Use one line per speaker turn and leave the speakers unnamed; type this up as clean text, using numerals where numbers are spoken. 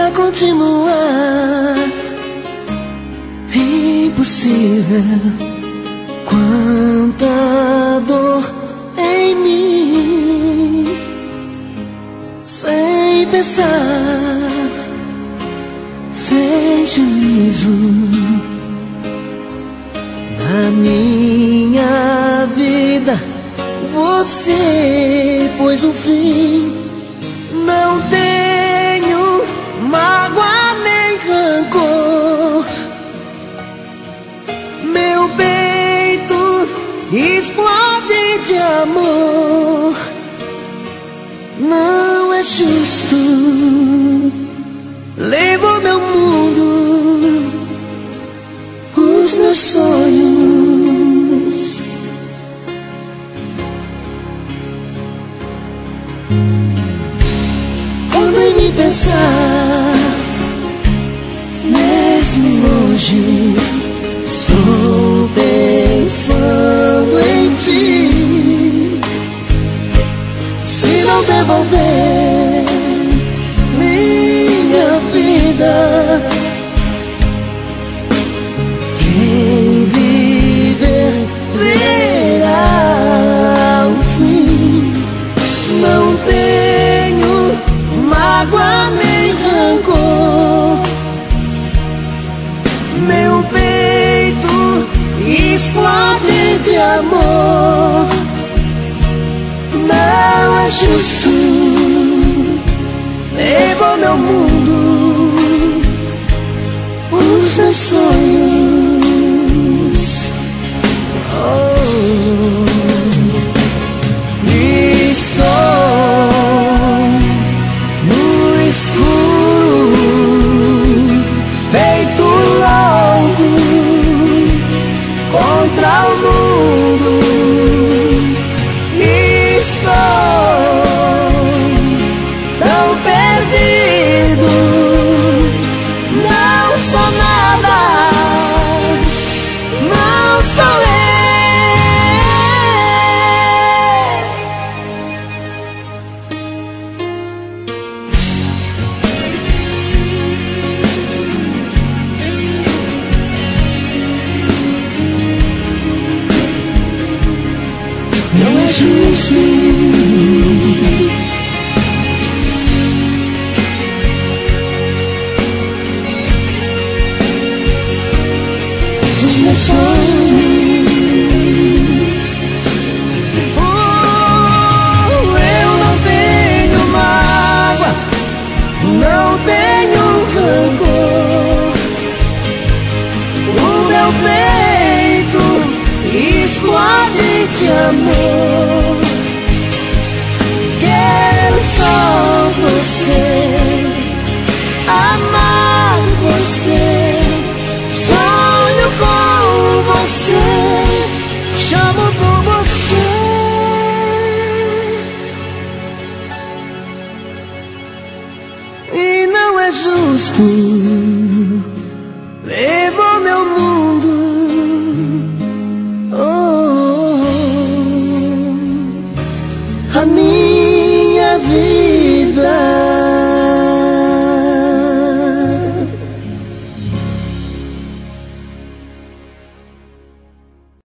pra continuar. Impossível. Quanta dor em mim, sem pensar, sem juízo. Na minha vida você pôs um fim. Não tenho mágoa nem rancor. Meu peito explode de amor. Não é justo. Levo meu mundo, os meus sonhos. Quando em me pensar, mesmo hoje, estou pensando em ti. Se não devolver minha vida, quem viver verá o fim. Não tenho mágoa nem rancor. Meu peito explode de amor. Não é justo. Levo meu mundo, os meus sonhos. Oh, estou no escuro, feito louco contra o mundo. Estou tão perdido, não sou nada, não sou eu. Não é justo. Os meus sonhos. Eu não tenho mágoa, não tenho rancor. O meu peito explode de amor. Quero só você, amar você. Sonho com você, chamo por você. E não é justo.